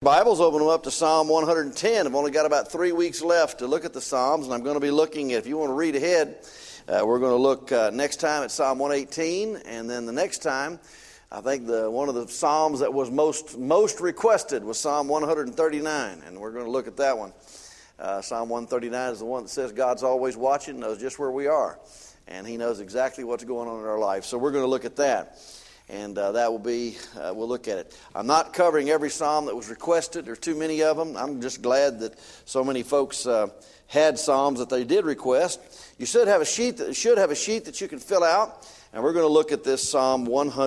Bibles, open them up to Psalm 110. I've only got about 3 weeks left to look at the Psalms, and I'm going to be looking, if you want to read ahead, we're going to look next time at Psalm 118, and then the next time, I think one of the Psalms that was most requested was Psalm 139, and we're going to look at that one. Psalm 139 is the one that says God's always watching, knows just where we are, and He knows exactly what's going on in our life. So we're going to look at that. And that will be, we'll look at it. I'm not covering every psalm that was requested. There's too many of them. I'm just glad that so many folks had psalms that they did request. You should have a sheet that you can fill out. And we're going to look at this Psalm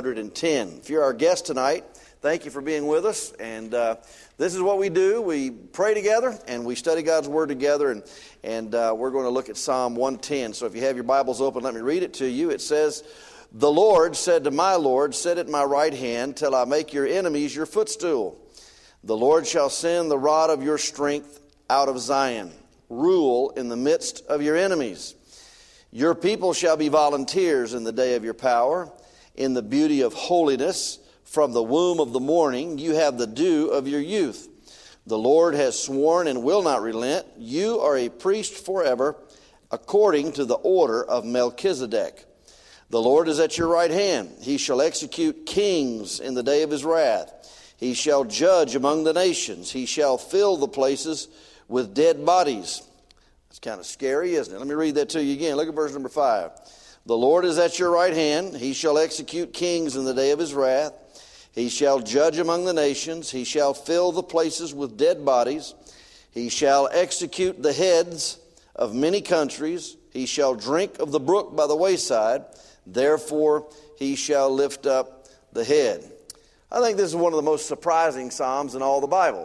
110. If you're our guest tonight, thank you for being with us. And this is what we do. We pray together and we study God's Word together. And we're going to look at Psalm 110. So if you have your Bibles open, let me read it to you. It says, "The Lord said to my Lord, sit at my right hand till I make your enemies your footstool. The Lord shall send the rod of your strength out of Zion. Rule in the midst of your enemies. Your people shall be volunteers in the day of your power. In the beauty of holiness, from the womb of the morning, you have the dew of your youth. The Lord has sworn and will not relent. You are a priest forever, according to the order of Melchizedek. The Lord is at your right hand. He shall execute kings in the day of his wrath. He shall judge among the nations. He shall fill the places with dead bodies." It's kind of scary, isn't it? Let me read that to you again. Look at verse number 5. "The Lord is at your right hand. He shall execute kings in the day of his wrath. He shall judge among the nations. He shall fill the places with dead bodies. He shall execute the heads of many countries. He shall drink of the brook by the wayside. Therefore he shall lift up the head." I think this is one of the most surprising Psalms in all the Bible.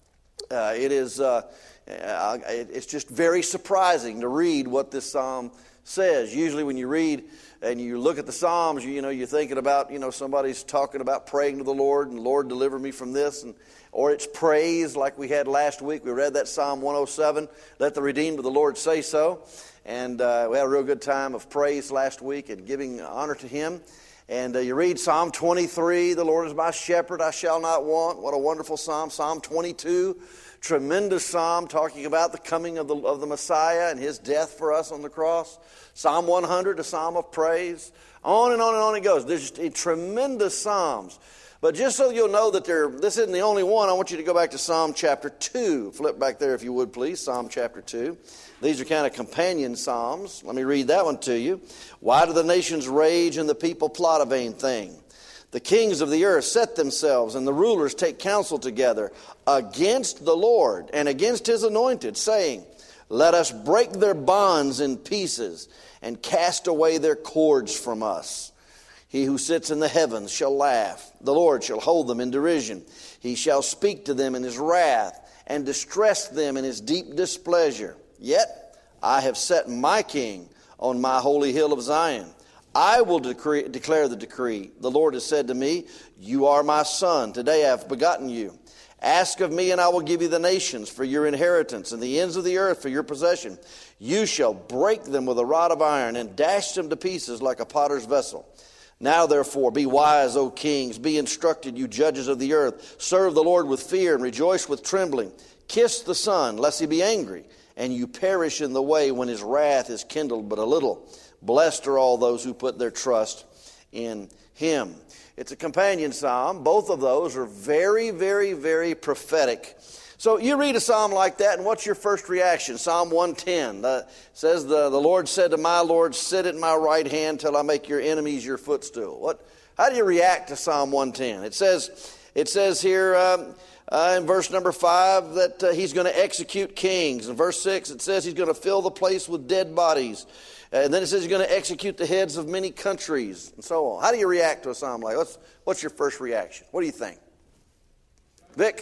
It's just very surprising to read what this Psalm says. Usually when you read and you look at the Psalms, you're thinking about, somebody's talking about praying to the Lord and Lord deliver me from this, or it's praise like we had last week. We read that Psalm 107, "Let the redeemed of the Lord say so." And we had a real good time of praise last week and giving honor to Him. And you read Psalm 23, "The Lord is my shepherd, I shall not want." What a wonderful psalm. Psalm 22, tremendous psalm talking about the coming of the Messiah and His death for us on the cross. Psalm 100, a psalm of praise. On and on and on it goes. There's just tremendous psalms. But just so you'll know that this isn't the only one, I want you to go back to Psalm chapter 2. Flip back there if you would, please. Psalm chapter 2. These are kind of companion psalms. Let me read that one to you. "Why do the nations rage and the people plot a vain thing? The kings of the earth set themselves and the rulers take counsel together against the Lord and against His anointed, saying, let us break their bonds in pieces and cast away their cords from us. He who sits in the heavens shall laugh. The Lord shall hold them in derision. He shall speak to them in His wrath and distress them in His deep displeasure. Yet I have set my king on my holy hill of Zion. I will declare the decree. The Lord has said to me, you are my son. Today I have begotten you. Ask of me, and I will give you the nations for your inheritance, and the ends of the earth for your possession. You shall break them with a rod of iron, and dash them to pieces like a potter's vessel. Now, therefore, be wise, O kings. Be instructed, you judges of the earth. Serve the Lord with fear, and rejoice with trembling. Kiss the Son, lest He be angry, and you perish in the way when His wrath is kindled but a little. Blessed are all those who put their trust in Him. It's a companion psalm. Both of those are very, very, very prophetic. So you read a psalm like that, and what's your first reaction? Psalm 110 says, the Lord said to my Lord, sit at my right hand till I make your enemies your footstool. How do you react to Psalm 110? It says here in verse number 5 that He's going to execute kings. In verse 6 it says He's going to fill the place with dead bodies. And then it says He's going to execute the heads of many countries, and so on. How do you react to a psalm like that? What's your first reaction? What do you think? Vic?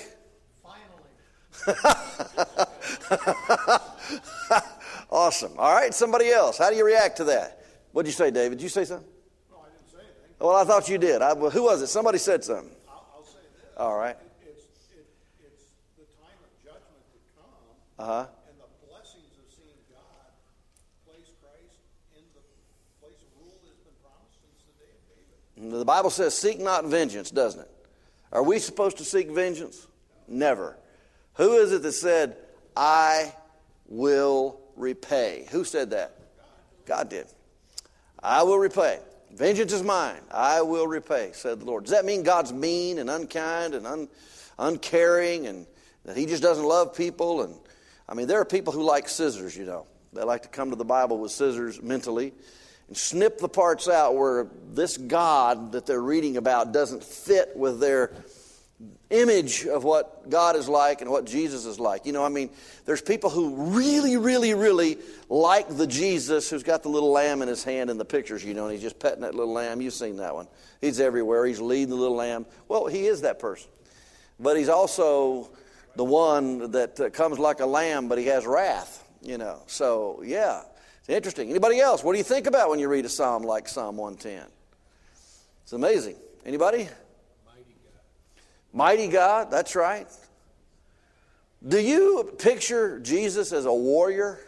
Awesome. All right, somebody else. How do you react to that? What did you say, David? Did you say something? No, I didn't say anything. Well, I thought you did. Who was it? Somebody said something. I'll say this. All right. It's the time of judgment to come. And the blessings of seeing God place Christ in the place of rule that has been promised since the day of David. The Bible says, seek not vengeance, doesn't it? Are we supposed to seek vengeance? Never. Who is it that said, I will repay? Who said that? God did. I will repay. Vengeance is mine. I will repay, said the Lord. Does that mean God's mean and unkind and uncaring and that he just doesn't love people? And I mean, there are people who like scissors, you know. They like to come to the Bible with scissors mentally and snip the parts out where this God that they're reading about doesn't fit with their image of what God is like and what Jesus is like. You know, I mean, there's people who really, really, really like the Jesus who's got the little lamb in his hand in the pictures, you know, and he's just petting that little lamb. You've seen that one. He's everywhere. He's leading the little lamb. Well, he is that person. But he's also the one that comes like a lamb, but he has wrath, you know. So, yeah, it's interesting. Anybody else? What do you think about when you read a psalm like Psalm 110? It's amazing. Anybody? Mighty God, that's right. Do you picture Jesus as a warrior?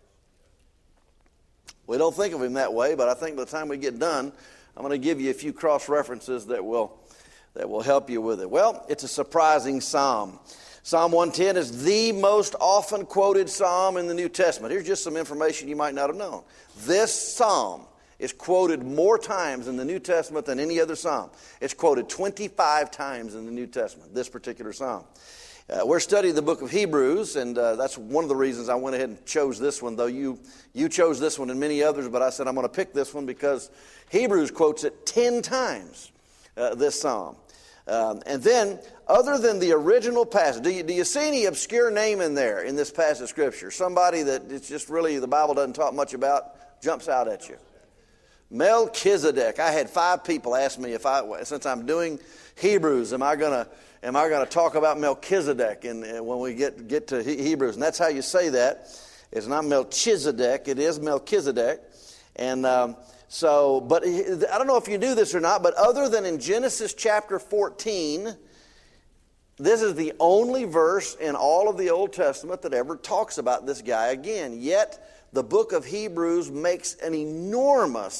We don't think of him that way, but I think by the time we get done, I'm going to give you a few cross-references that will help you with it. Well, it's a surprising psalm. Psalm 110 is the most often quoted psalm in the New Testament. Here's just some information you might not have known. This psalm is quoted more times in the New Testament than any other psalm. It's quoted 25 times in the New Testament, this particular psalm. We're studying the book of Hebrews, and that's one of the reasons I went ahead and chose this one, though you chose this one and many others, but I said I'm going to pick this one because Hebrews quotes it 10 times, this psalm. And then, other than the original passage, do you see any obscure name in there in this passage of Scripture? Somebody that it's just really the Bible doesn't talk much about, jumps out at you. Melchizedek. I had 5 people ask me since I'm doing Hebrews, am I going to talk about Melchizedek when we get to Hebrews? And that's how you say that. It's not Melchizedek, it is Melchizedek. And but I don't know if you knew this or not, but other than in Genesis chapter 14, this is the only verse in all of the Old Testament that ever talks about this guy again. Yet the book of Hebrews makes an enormous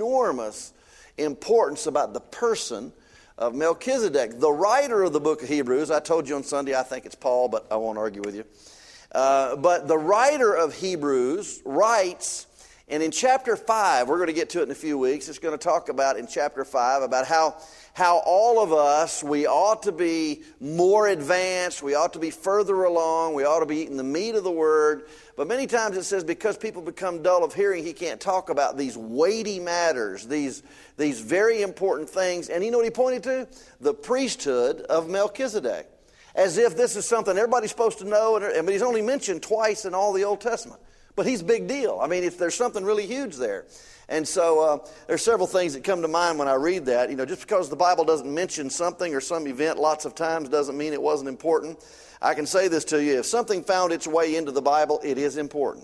importance about the person of Melchizedek. The writer of the book of Hebrews, I told you on Sunday, I think it's Paul, but I won't argue with you. But the writer of Hebrews writes, and in chapter 5, we're going to get to it in a few weeks, it's going to talk about in chapter 5 about how all of us, we ought to be more advanced, we ought to be further along, we ought to be eating the meat of the Word. But many times it says because people become dull of hearing, he can't talk about these weighty matters, these very important things. And you know what he pointed to? The priesthood of Melchizedek. As if this is something everybody's supposed to know, but he's only mentioned twice in all the Old Testament. But he's a big deal. I mean, there's something really huge there. And so there's several things that come to mind when I read that. You know, just because the Bible doesn't mention something or some event lots of times doesn't mean it wasn't important. I can say this to you. If something found its way into the Bible, it is important.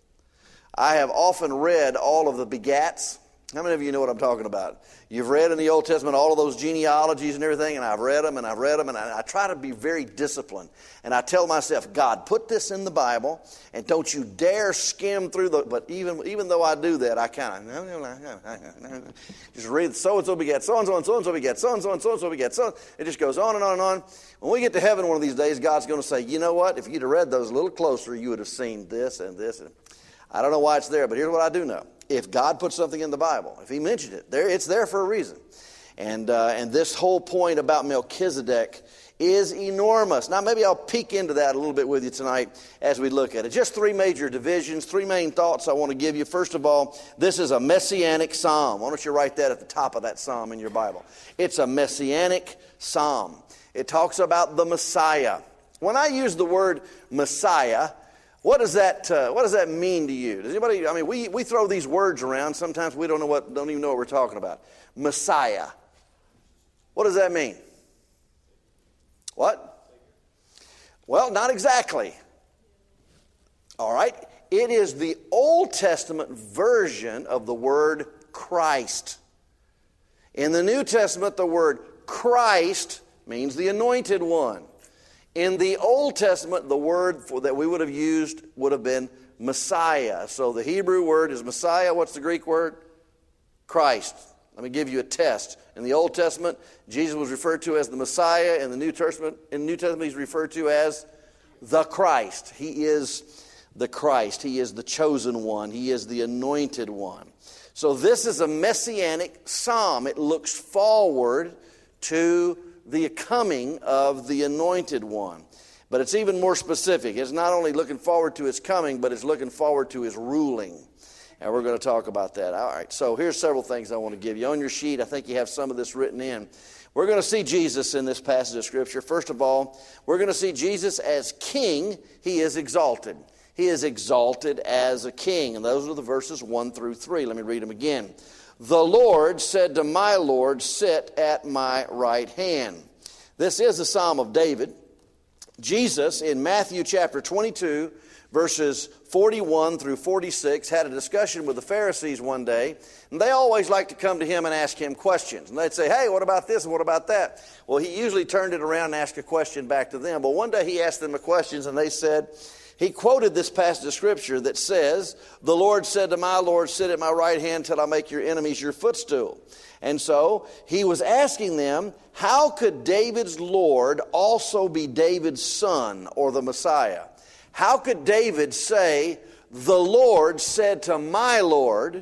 I have often read all of the begats. How many of you know what I'm talking about? You've read in the Old Testament all of those genealogies and everything, and I've read them, and I try to be very disciplined. And I tell myself, God, put this in the Bible, and don't you dare skim through but even though I do that, I kind of just read so-and-so begat so-and-so, and so-and-so begat so-and-so, and so-and-so begat so. It just goes on and on and on. When we get to heaven one of these days, God's going to say, you know what? If you'd have read those a little closer, you would have seen this and this. And I don't know why it's there, but here's what I do know. If God puts something in the Bible, if he mentioned it, it's there for a reason. And this whole point about Melchizedek is enormous. Now, maybe I'll peek into that a little bit with you tonight as we look at it. Just 3 major divisions, 3 main thoughts I want to give you. First of all, this is a messianic psalm. Why don't you write that at the top of that psalm in your Bible? It's a messianic psalm. It talks about the Messiah. When I use the word Messiah, what does that mean to you? Does anybody? I mean, we throw these words around. Sometimes we don't even know what we're talking about. Messiah. What does that mean? What? Well, not exactly. All right. It is the Old Testament version of the word Christ. In the New Testament, the word Christ means the anointed one. In the Old Testament, the word that we would have used would have been Messiah. So the Hebrew word is Messiah. What's the Greek word? Christ. Let me give you a test. In the Old Testament, Jesus was referred to as the Messiah. In the New Testament, he's referred to as the Christ. He is the Christ. He is the chosen one. He is the anointed one. So this is a messianic psalm. It looks forward to the coming of the anointed one. But it's even more specific. It's not only looking forward to his coming, but it's looking forward to his ruling. And we're going to talk about that. All right, so here's several things I want to give you. On your sheet, I think you have some of this written in. We're going to see Jesus in this passage of Scripture. First of all, we're going to see Jesus as king. He is exalted. He is exalted as a king. And those are the verses 1 through 3. Let me read them again. The Lord said to my Lord, sit at my right hand. This is the Psalm of David. Jesus, in Matthew chapter 22, verses 41 through 46, had a discussion with the Pharisees one day, and they always like to come to him and ask him questions. And they'd say, hey, what about this and what about that? Well, he usually turned it around and asked a question back to them. But one day he asked them a question, and they said, he quoted this passage of Scripture that says, the Lord said to my Lord, sit at my right hand till I make your enemies your footstool. And so he was asking them, how could David's Lord also be David's son or the Messiah? How could David say, the Lord said to my Lord,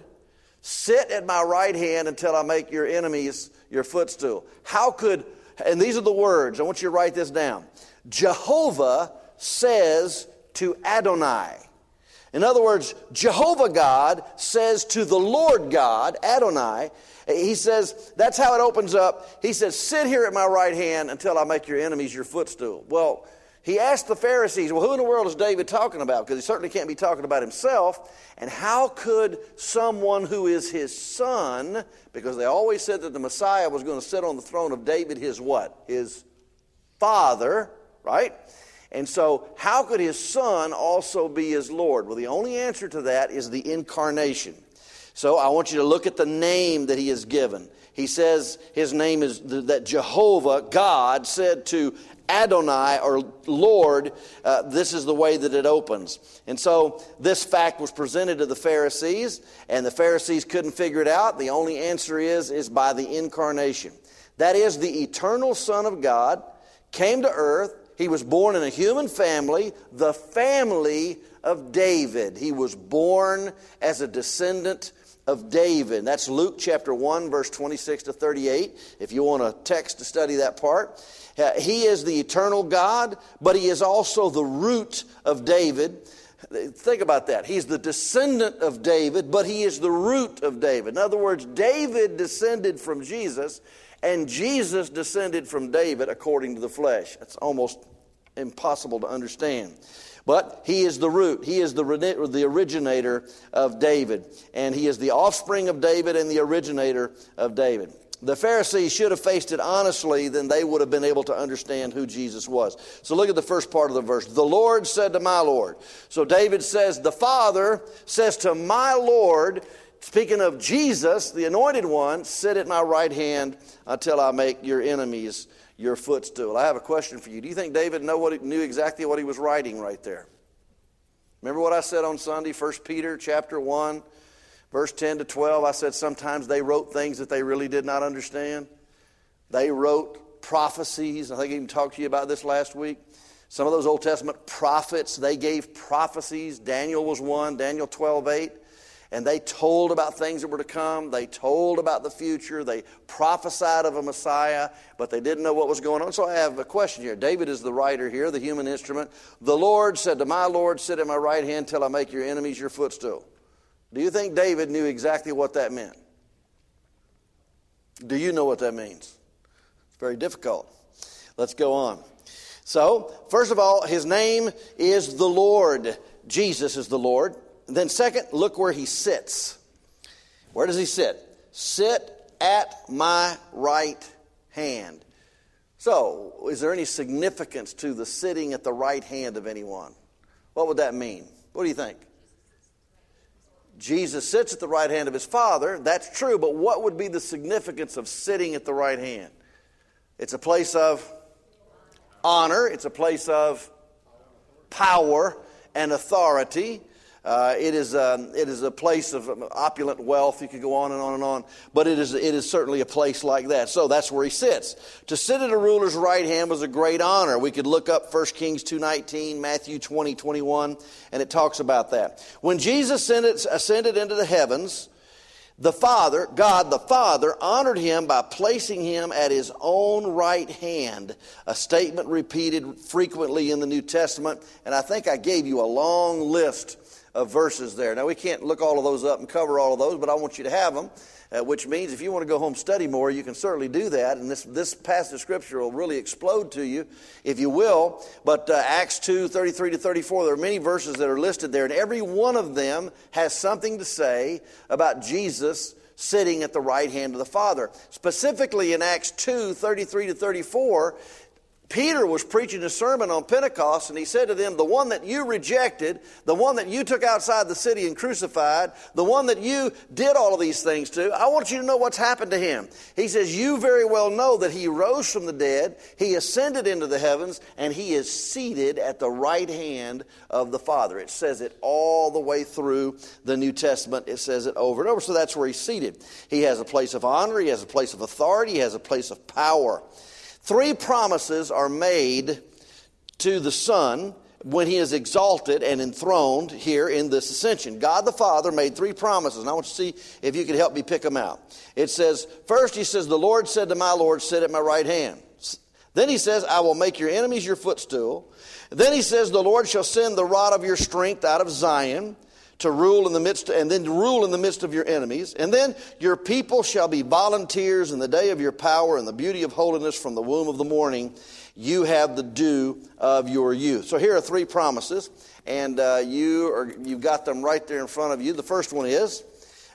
sit at my right hand until I make your enemies your footstool? How could, and these are the words, I want you to write this down. Jehovah says to Adonai. In other words, Jehovah God says to the Lord God, Adonai, he says, that's how it opens up. He says, sit here at my right hand until I make your enemies your footstool. Well, he asked the Pharisees, well, who in the world is David talking about? Because he certainly can't be talking about himself. And how could someone who is his son, because they always said that the Messiah was going to sit on the throne of David, his what? His father, right? And so how could his son also be his Lord? Well, the only answer to that is the incarnation. So I want you to look at the name that he is given. He says his name is that Jehovah, God, said to Adonai or Lord, this is the way that it opens. And so this fact was presented to the Pharisees, and the Pharisees couldn't figure it out. The only answer is by the incarnation. That is, the eternal Son of God came to earth. He was born in a human family, the family of David. He was born as a descendant of David. That's Luke chapter 1, verse 26 to 38, if you want a text to study that part. He is the eternal God, but he is also the root of David. Think about that. He's the descendant of David, but he is the root of David. In other words, David descended from Jesus, and Jesus descended from David according to the flesh. That's almost impossible to understand. But he is the root. He is the originator of David. And he is the offspring of David and the originator of David. The Pharisees should have faced it honestly, then they would have been able to understand who Jesus was. So look at the first part of the verse. The Lord said to my Lord. So David says, the Father says to my Lord, speaking of Jesus, the anointed one, sit at my right hand until I make your enemies your footstool. I have a question for you. Do you think David knew exactly what he was writing right there? Remember what I said on Sunday, 1 Peter chapter 1, verse 10 to 12? I said sometimes they wrote things that they really did not understand. They wrote prophecies. I think I even talked to you about this last week. Some of those Old Testament prophets, they gave prophecies. Daniel was one, Daniel 12:8. And they told about things that were to come. They told about the future. They prophesied of a Messiah, but they didn't know what was going on. So I have a question here. David is the writer here, the human instrument. The Lord said to my Lord, sit at my right hand till I make your enemies your footstool. Do you think David knew exactly what that meant? Do you know what that means? It's very difficult. Let's go on. So, first of all, his name is the Lord. Jesus is the Lord. And then second, look where he sits. Where does he sit? Sit at my right hand. So, is there any significance to the sitting at the right hand of anyone? What would that mean? What do you think? Jesus sits at the right hand of his Father. That's true, but what would be the significance of sitting at the right hand? It's a place of honor. It's a place of power and authority. It is a place of opulent wealth. You could go on and on and on. But it is certainly a place like that. So that's where he sits. To sit at a ruler's right hand was a great honor. We could look up 1 Kings 2:19, Matthew 20:21, and it talks about that. When Jesus ascended into the heavens, God the Father honored him by placing him at his own right hand, a statement repeated frequently in the New Testament. And I think I gave you a long list of verses there. Now, we can't look all of those up and cover all of those, but I want you to have them, which means if you want to go home and study more, you can certainly do that. And this passage of Scripture will really explode to you, if you will. But Acts 2:33-34, there are many verses that are listed there, and every one of them has something to say about Jesus sitting at the right hand of the Father. Specifically in Acts 2:33-34, Peter was preaching a sermon on Pentecost, and he said to them, the one that you rejected, the one that you took outside the city and crucified, the one that you did all of these things to, I want you to know what's happened to him. He says, you very well know that he rose from the dead, he ascended into the heavens, and he is seated at the right hand of the Father. It says it all the way through the New Testament. It says it over and over, so that's where he's seated. He has a place of honor, he has a place of authority, he has a place of power. 3 promises are made to the Son when he is exalted and enthroned here in this ascension. God the Father made 3 promises, and I want you to see if you could help me pick them out. It says, first he says, the Lord said to my Lord, sit at my right hand. Then he says, I will make your enemies your footstool. Then he says, the Lord shall send the rod of your strength out of Zion, to rule in the midst, and then to rule in the midst of your enemies. And then your people shall be volunteers in the day of your power and the beauty of holiness from the womb of the morning. You have the dew of your youth. So here are 3 promises, and you've got them right there in front of you. The first one is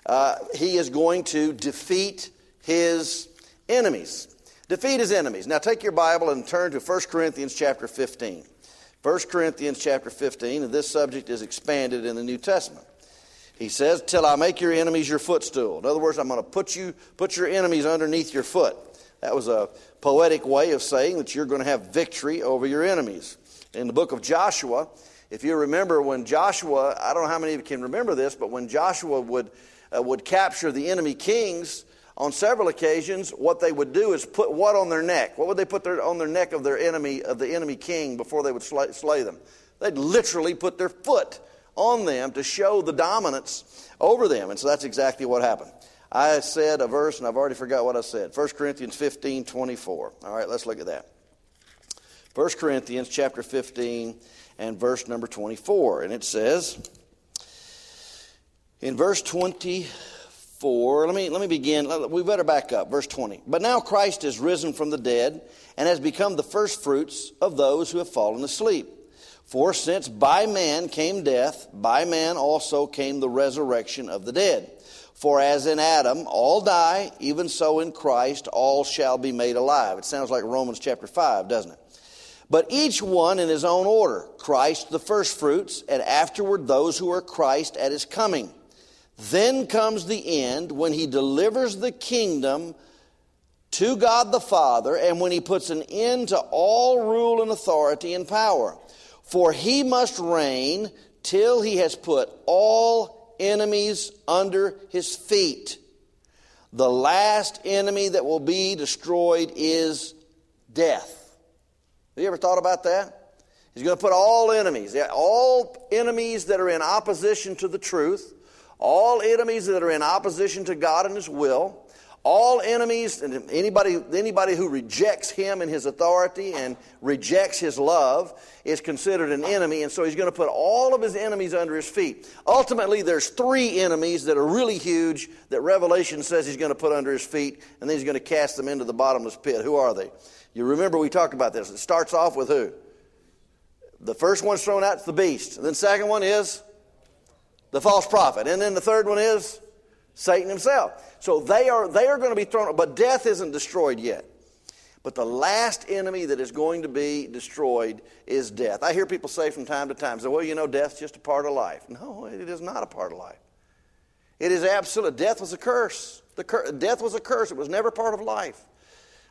he is going to defeat his enemies. Defeat his enemies. Now take your Bible and turn to 1 Corinthians chapter 15. 1 Corinthians chapter 15, and this subject is expanded in the New Testament. He says, till I make your enemies your footstool. In other words, I'm going to put your enemies underneath your foot. That was a poetic way of saying that you're going to have victory over your enemies. In the book of Joshua, if you remember when Joshua, I don't know how many of you can remember this, but when Joshua would capture the enemy kings, on several occasions, what they would do is put what on their neck? What would they put on their neck of the enemy king before they would slay them? They'd literally put their foot on them to show the dominance over them. And so that's exactly what happened. I said a verse, and I've already forgot what I said. 1 Corinthians 15:24. All right, let's look at that. 1 Corinthians chapter 15 and verse number 24. And it says, in verse 24, let me begin. We better back up. Verse 20. But now Christ is risen from the dead and has become the first fruits of those who have fallen asleep. For since by man came death, by man also came the resurrection of the dead. For as in Adam all die, even so in Christ all shall be made alive. It sounds like Romans chapter 5, doesn't it? But each one in his own order. Christ the first fruits, and afterward those who are Christ at his coming. Then comes the end when he delivers the kingdom to God the Father, and when he puts an end to all rule and authority and power. For he must reign till he has put all enemies under his feet. The last enemy that will be destroyed is death. Have you ever thought about that? He's going to put all enemies that are in opposition to the truth, all enemies that are in opposition to God and his will, all enemies, and anybody who rejects him and his authority and rejects his love is considered an enemy. And so he's going to put all of his enemies under his feet. Ultimately, there's 3 enemies that are really huge that Revelation says he's going to put under his feet, and then he's going to cast them into the bottomless pit. Who are they? You remember we talked about this. It starts off with who? The first one's thrown out is the beast. And then the second one is the false prophet. And then the third one is Satan himself. So they are going to be thrown, but death isn't destroyed yet. But the last enemy that is going to be destroyed is death. I hear people say from time to time, well, death's just a part of life. No, it is not a part of life. It is absolute. Death was a curse. Death was a curse. It was never part of life.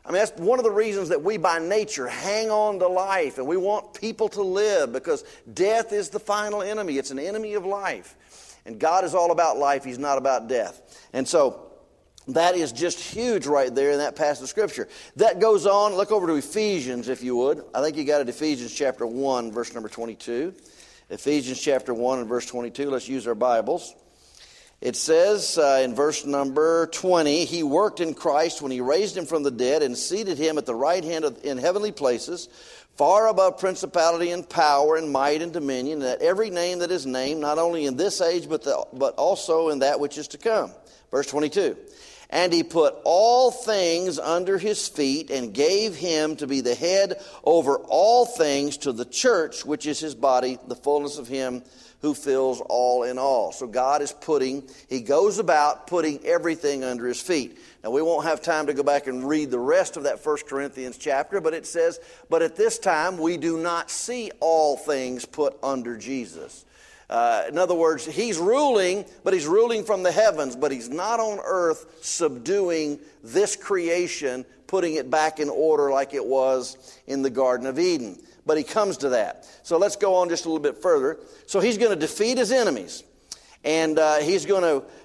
I mean, that's one of the reasons that we by nature hang on to life and we want people to live, because death is the final enemy. It's an enemy of life. And God is all about life. He's not about death. And so that is just huge right there in that passage of Scripture. That goes on. Look over to Ephesians, if you would. I think you got it, Ephesians chapter 1, verse number 22. Ephesians chapter 1 and verse 22. Let's use our Bibles. It says in verse number 20, He worked in Christ when He raised Him from the dead and seated Him at the right hand in heavenly places, far above principality and power and might and dominion, that every name that is named, not only in this age, but also in that which is to come. Verse 22, and He put all things under His feet and gave Him to be the head over all things to the church, which is His body, the fullness of Him who fills all in all. So God is He goes about putting everything under His feet. Now we won't have time to go back and read the rest of that 1 Corinthians chapter, but it says, but at this time we do not see all things put under Jesus. In other words, He's ruling, but He's ruling from the heavens, but He's not on earth subduing this creation, putting it back in order like it was in the Garden of Eden. But He comes to that. So let's go on just a little bit further. So He's going to defeat His enemies, and He's going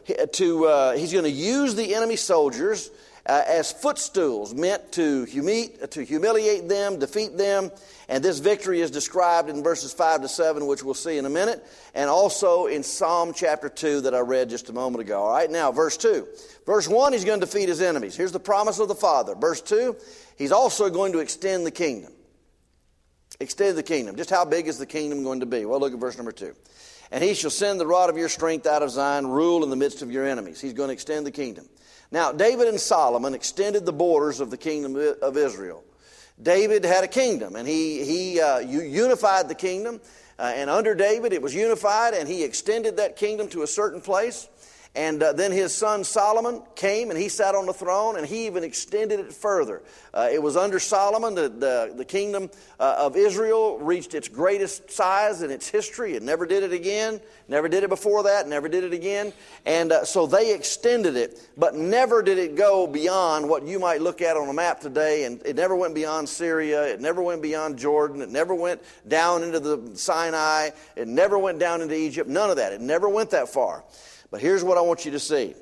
to use the enemy soldiers as footstools, meant to humiliate them, defeat them. And this victory is described in verses 5 to 7, which we'll see in a minute, and also in Psalm chapter 2 that I read just a moment ago. All right, now verse 2. Verse 1, He's going to defeat His enemies. Here's the promise of the Father. Verse 2, He's also going to extend the kingdom. Extend the kingdom. Just how big is the kingdom going to be? Well, look at verse number 2. And He shall send the rod of your strength out of Zion, rule in the midst of your enemies. He's going to extend the kingdom. Now, David and Solomon extended the borders of the kingdom of Israel. David had a kingdom, and he unified the kingdom. And under David, it was unified, and he extended that kingdom to a certain place. And then his son Solomon came and he sat on the throne, and he even extended it further. It was under Solomon that the kingdom of Israel reached its greatest size in its history. It never did it again, never did it before that, never did it again. And so they extended it, but never did it go beyond what you might look at on a map today. And it never went beyond Syria, it never went beyond Jordan, it never went down into the Sinai, it never went down into Egypt, none of that. It never went that far. But here's what I want you to see.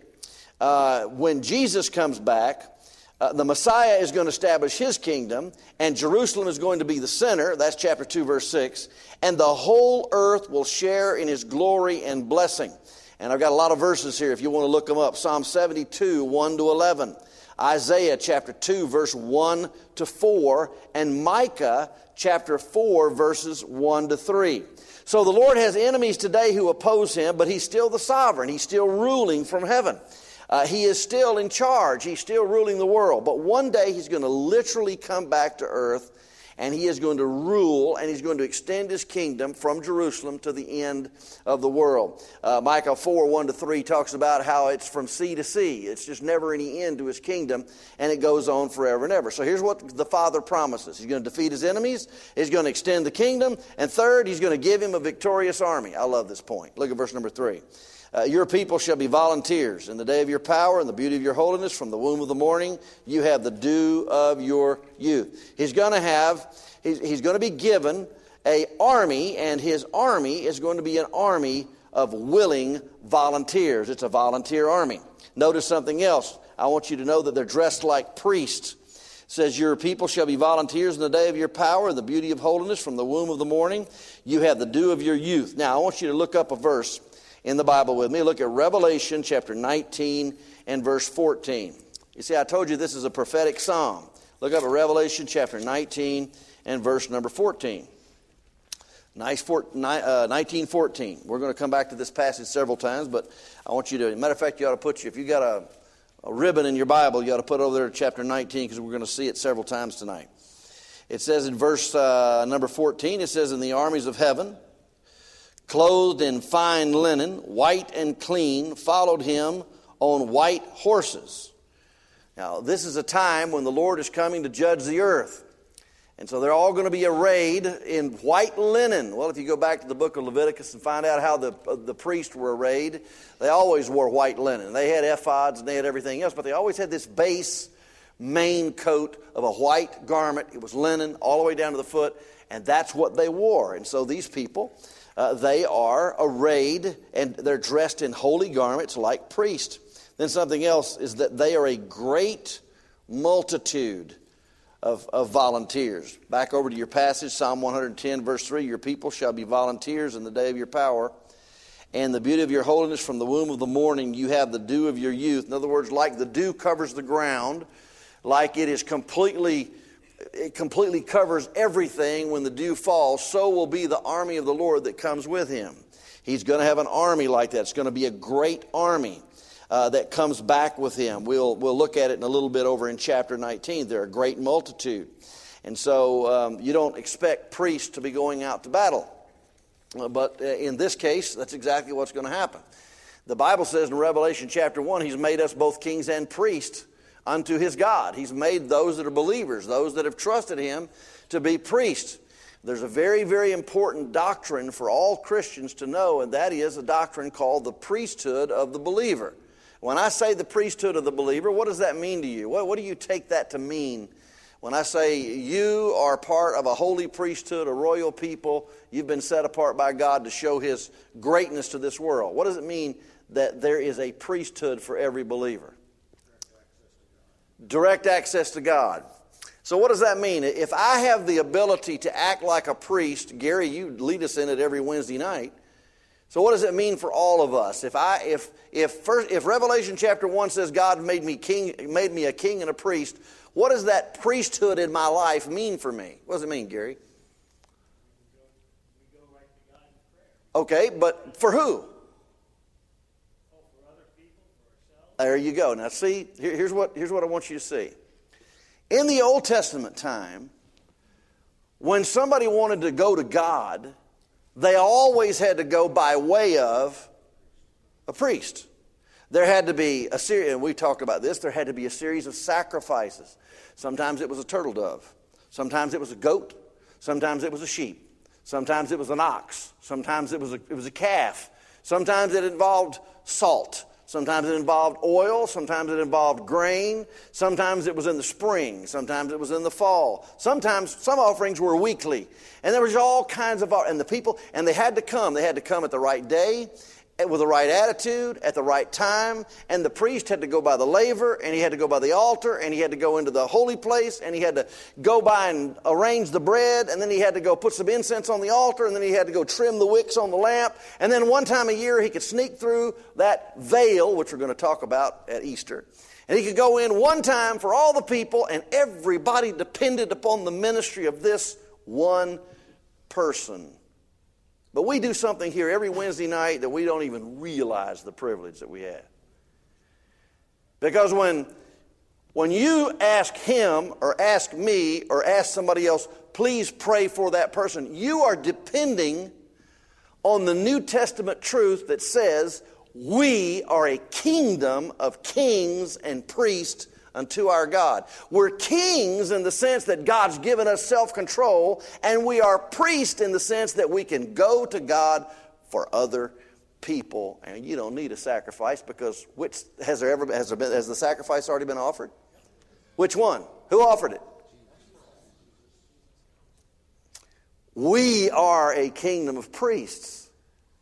When Jesus comes back, the Messiah is going to establish His kingdom, and Jerusalem is going to be the center. That's chapter 2, verse 6. And the whole earth will share in His glory and blessing. And I've got a lot of verses here if you want to look them up. Psalm 72, 1 to 11. Isaiah chapter 2, verse 1 to 4. And Micah chapter 4, verses 1 to 3. So the Lord has enemies today who oppose Him, but He's still the sovereign. He's still ruling from heaven. He is still in charge. He's still ruling the world. But one day He's going to literally come back to earth, and He is going to rule, and He's going to extend His kingdom from Jerusalem to the end of the world. Micah 4, 1 to 3 talks about how it's from sea to sea. It's just never any end to His kingdom, and it goes on forever and ever. So here's what the Father promises. He's going to defeat His enemies. He's going to extend the kingdom. And third, He's going to give Him a victorious army. I love this point. Look at verse number 3. Your people shall be volunteers in the day of your power and the beauty of your holiness. From the womb of the morning, you have the dew of your youth. He's going to be given an army, and His army is going to be an army of willing volunteers. It's a volunteer army. Notice something else. I want you to know that they're dressed like priests. It says, your people shall be volunteers in the day of your power and the beauty of holiness. From the womb of the morning, you have the dew of your youth. Now, I want you to look up a verse in the Bible with me. Look at Revelation chapter 19 and verse 14. You see, I told you this is a prophetic psalm. Look up at Revelation chapter 19 and verse number 14. 19:14. We're going to come back to this passage several times, but I want you to, matter of fact, you ought to put, if you got a ribbon in your Bible, you ought to put it over there to chapter 19, because we're going to see it several times tonight. It says in verse number 14, it says, in the armies of heaven, clothed in fine linen, white and clean, followed Him on white horses. Now, this is a time when the Lord is coming to judge the earth. And so they're all going to be arrayed in white linen. Well, if you go back to the book of Leviticus and find out how the priests were arrayed, they always wore white linen. They had ephods and they had everything else, but they always had this base main coat of a white garment. It was linen all the way down to the foot, and that's what they wore. And so these people, they are arrayed and they're dressed in holy garments like priests. Then something else is that they are a great multitude of volunteers. Back over to your passage, Psalm 110, verse 3, your people shall be volunteers in the day of your power, and the beauty of your holiness from the womb of the morning, you have the dew of your youth. In other words, like the dew covers the ground, like it completely covers everything when the dew falls, so will be the army of the Lord that comes with him. He's going to have an army like that. It's going to be a great army that comes back with him. We'll look at it in a little bit over in chapter 19. They're a great multitude. And so you don't expect priests to be going out to battle. But in this case, that's exactly what's going to happen. The Bible says in Revelation chapter 1, he's made us both kings and priests unto his God. He's made those that are believers, those that have trusted him, to be priests. There's a very, very important doctrine for all Christians to know, and that is a doctrine called the priesthood of the believer. When I say the priesthood of the believer, what does that mean to you? What do you take that to mean? When I say you are part of a holy priesthood, a royal people, you've been set apart by God to show his greatness to this world. What does it mean that there is a priesthood for every believer? Direct access to God. So what does that mean? If I have the ability to act like a priest, Gary, you lead us in it every Wednesday night. So what does it mean for all of us? If Revelation chapter 1 says God made me a king and a priest, what does that priesthood in my life mean for me? What does it mean, Gary? We go right to God in prayer. Okay, but for who? For other people, for ourselves. There you go. Now see, here's what I want you to see. In the Old Testament time, when somebody wanted to go to God, they always had to go by way of a priest. There had to be a series, and we talked about this, there had to be a series of sacrifices. Sometimes it was a turtle dove. Sometimes it was a goat. Sometimes it was a sheep. Sometimes it was an ox. Sometimes it was a calf. Sometimes it involved salt. Sometimes it involved oil. Sometimes it involved grain. Sometimes it was in the spring. Sometimes it was in the fall. Sometimes some offerings were weekly. And there was all kinds of, and the people, and they had to come. They had to come at the right day, with the right attitude, at the right time. And the priest had to go by the laver, and he had to go by the altar, and he had to go into the holy place, and he had to go by and arrange the bread, and then he had to go put some incense on the altar, and then he had to go trim the wicks on the lamp. And then one time a year he could sneak through that veil, which we're going to talk about at Easter. And he could go in one time for all the people, and everybody depended upon the ministry of this one person. But we do something here every Wednesday night that we don't even realize the privilege that we have. Because when you ask him or ask me or ask somebody else, please pray for that person, you are depending on the New Testament truth that says we are a kingdom of kings and priests unto our God. We're kings in the sense that God's given us self-control, and we are priests in the sense that we can go to God for other people. And you don't need a sacrifice, because has the sacrifice already been offered? Which one? Who offered it? We are a kingdom of priests.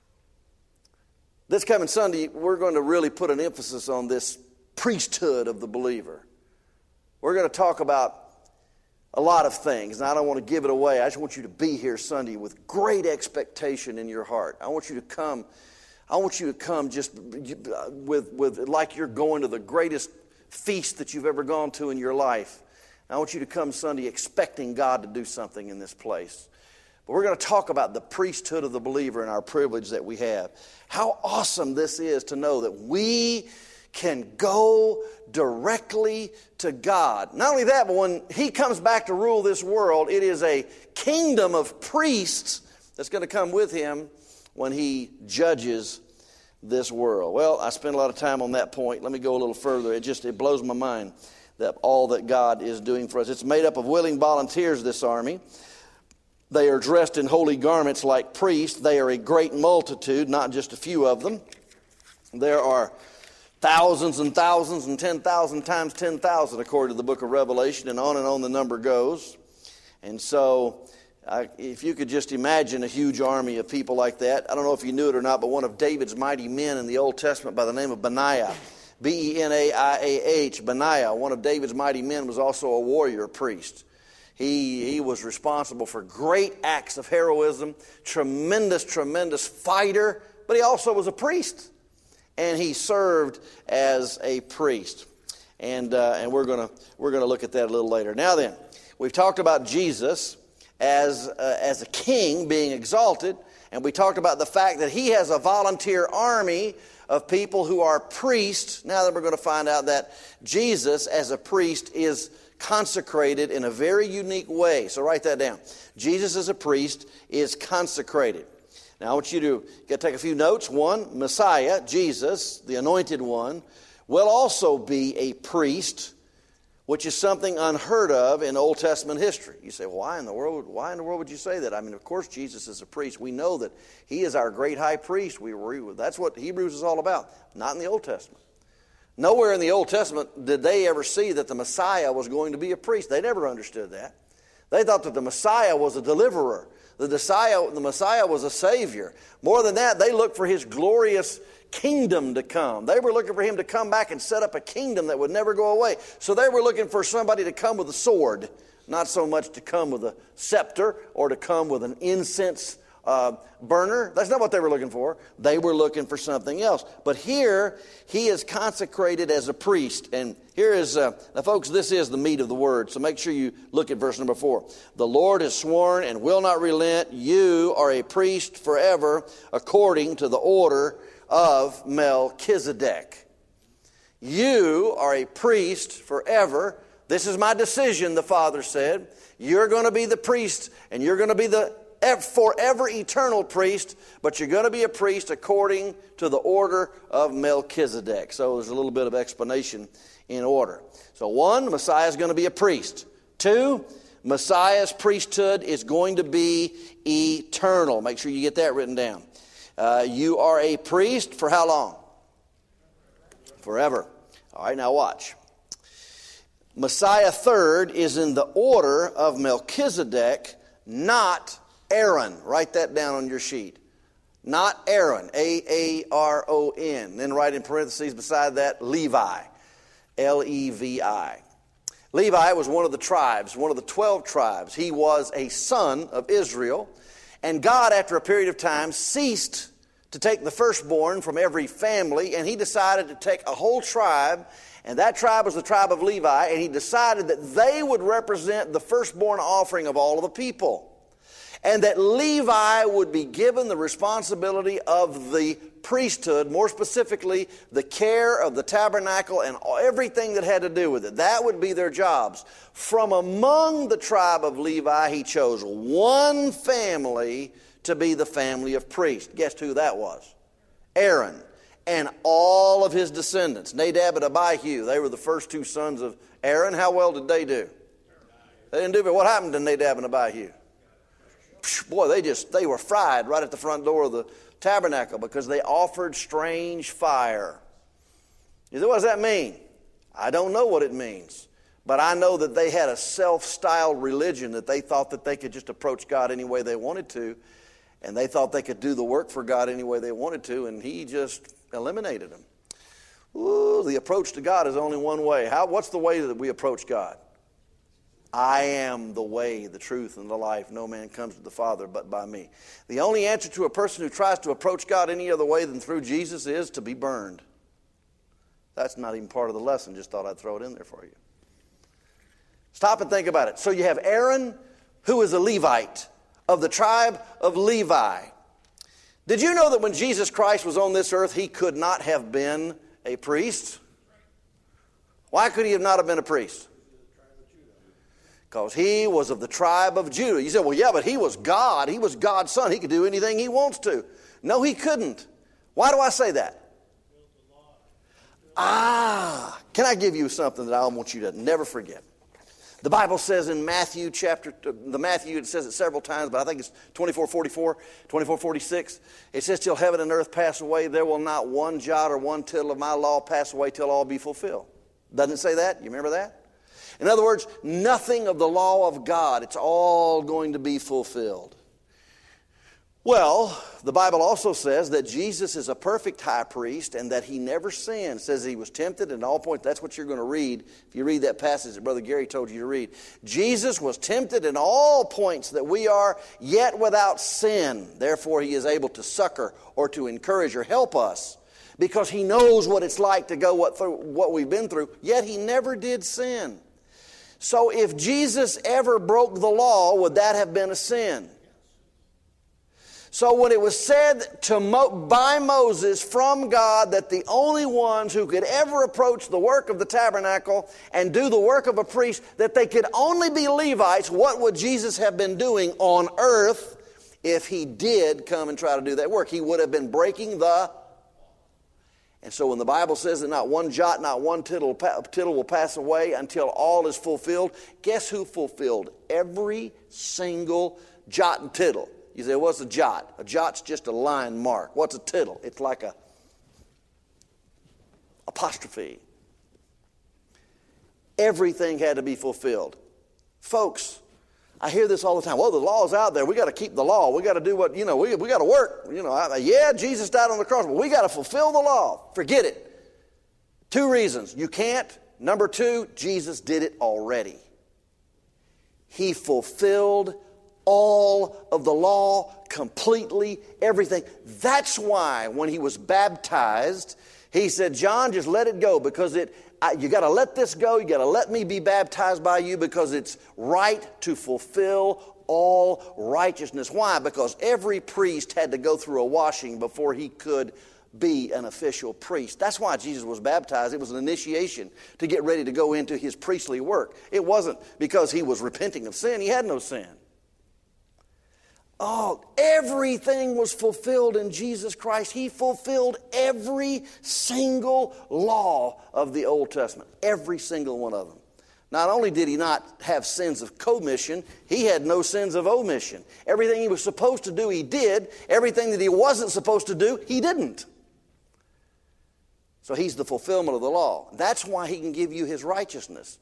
This coming Sunday, we're going to really put an emphasis on this priesthood of the believer. We're going to talk about a lot of things, and I don't want to give it away. I just want you to be here Sunday with great expectation in your heart. I want you to come just with like you're going to the greatest feast that you've ever gone to in your life. I want you to come Sunday expecting God to do something in this place. But we're going to talk about the priesthood of the believer and our privilege that we have. How awesome this is to know that we can go directly to God. Not only that, but when he comes back to rule this world, it is a kingdom of priests that's going to come with him when he judges this world. Well, I spent a lot of time on that point. Let me go a little further. It blows my mind that all that God is doing for us. It's made up of willing volunteers, this army. They are dressed in holy garments like priests. They are a great multitude, not just a few of them. There are thousands and thousands and 10,000 times 10,000 according to the book of Revelation, and on the number goes. And so if you could just imagine a huge army of people like that. I don't know if you knew it or not, but one of David's mighty men in the Old Testament by the name of Benaiah, Benaiah, Benaiah, one of David's mighty men, was also a warrior priest. He was responsible for great acts of heroism, tremendous fighter, but he also was a priest. And he served as a priest. And we're going to look at that a little later. Now then, we've talked about Jesus as a king being exalted, and we talked about the fact that he has a volunteer army of people who are priests. Now that we're going to find out that Jesus as a priest is consecrated in a very unique way. So write that down. Jesus as a priest is consecrated. Now I want you to take a few notes. One, Messiah, Jesus, the anointed one, will also be a priest, which is something unheard of in Old Testament history. You say, well, why in the world would you say that? I mean, of course Jesus is a priest. We know that he is our great high priest. That's what Hebrews is all about. Not in the Old Testament. Nowhere in the Old Testament did they ever see that the Messiah was going to be a priest. They never understood that. They thought that the Messiah was a deliverer. The Messiah was a Savior. More than that, they looked for his glorious kingdom to come. They were looking for him to come back and set up a kingdom that would never go away. So they were looking for somebody to come with a sword, not so much to come with a scepter or to come with an incense burner. That's not what they were looking for. They were looking for something else. But here, he is consecrated as a priest. And here is, now folks, this is the meat of the word. So make sure you look at verse number 4. The Lord has sworn and will not relent. You are a priest forever according to the order of Melchizedek. You are a priest forever. This is my decision, the Father said. You're going to be the priest, and you're going to be the forever eternal priest, but you're going to be a priest according to the order of Melchizedek. So there's a little bit of explanation in order. So 1, Messiah is going to be a priest. 2, Messiah's priesthood is going to be eternal. Make sure you get that written down. You are a priest for how long? Forever. All right, now watch. Messiah third is in the order of Melchizedek, not Aaron. Write that down on your sheet. Not Aaron, Aaron. Then write in parentheses beside that, Levi, Levi. Levi was one of the tribes, one of the 12 tribes. He was a son of Israel. And God, after a period of time, ceased to take the firstborn from every family, and he decided to take a whole tribe, and that tribe was the tribe of Levi, and he decided that they would represent the firstborn offering of all of the people. And that Levi would be given the responsibility of the priesthood, more specifically, the care of the tabernacle and everything that had to do with it. That would be their jobs. From among the tribe of Levi, he chose one family to be the family of priests. Guess who that was? Aaron. And all of his descendants, Nadab and Abihu, they were the first 2 sons of Aaron. How well did they do? They didn't do very well. What happened to Nadab and Abihu? Boy, they were fried right at the front door of the tabernacle because they offered strange fire. You say, what does that mean? I don't know what it means. But I know that they had a self-styled religion that they thought that they could just approach God any way they wanted to. And they thought they could do the work for God any way they wanted to. And he just eliminated them. Ooh, the approach to God is only one way. What's the way that we approach God? I am the way, the truth, and the life. No man comes to the Father but by me. The only answer to a person who tries to approach God any other way than through Jesus is to be burned. That's not even part of the lesson. Just thought I'd throw it in there for you. Stop and think about it. So you have Aaron, who is a Levite, of the tribe of Levi. Did you know that when Jesus Christ was on this earth, he could not have been a priest? Why could he not have been a priest? Because he was of the tribe of Judah. You say, well, yeah, but he was God. He was God's son. He could do anything he wants to. No, he couldn't. Why do I say that? Can I give you something that I want you to never forget? The Bible says in Matthew it says it several times, but I think it's 24:46. It says, till heaven and earth pass away, there will not one jot or one tittle of my law pass away till all be fulfilled. Doesn't it say that? You remember that? In other words, nothing of the law of God, it's all going to be fulfilled. Well, the Bible also says that Jesus is a perfect high priest and that he never sinned. It says he was tempted in all points. That's what you're going to read if you read that passage that Brother Gary told you to read. Jesus was tempted in all points that we are, yet without sin. Therefore, he is able to succor or to encourage or help us because he knows what it's like to go through what we've been through, yet he never did sin. So if Jesus ever broke the law, would that have been a sin? So when it was said by Moses from God that the only ones who could ever approach the work of the tabernacle and do the work of a priest, that they could only be Levites, what would Jesus have been doing on earth if he did come and try to do that work? He would have been breaking the... And so when the Bible says that not one jot, not one tittle will pass away until all is fulfilled, guess who fulfilled every single jot and tittle? You say, what's a jot? A jot's just a line mark. What's a tittle? It's like a apostrophe. Everything had to be fulfilled. Folks, I hear this all the time. Well, the law's out there. We got to keep the law. We got to do what, we got to work. Yeah, Jesus died on the cross, but we got to fulfill the law. Forget it. 2 reasons. You can't. Number 2, Jesus did it already. He fulfilled all of the law, completely, everything. That's why when he was baptized, he said, John, just let it go because you got to let this go. You got to let me be baptized by you because it's right to fulfill all righteousness. Why? Because every priest had to go through a washing before he could be an official priest. That's why Jesus was baptized. It was an initiation to get ready to go into his priestly work. It wasn't because he was repenting of sin. He had no sin. Oh, everything was fulfilled in Jesus Christ. He fulfilled every single law of the Old Testament. Every single one of them. Not only did he not have sins of commission, he had no sins of omission. Everything he was supposed to do, he did. Everything that he wasn't supposed to do, he didn't. So he's the fulfillment of the law. That's why he can give you his righteousness.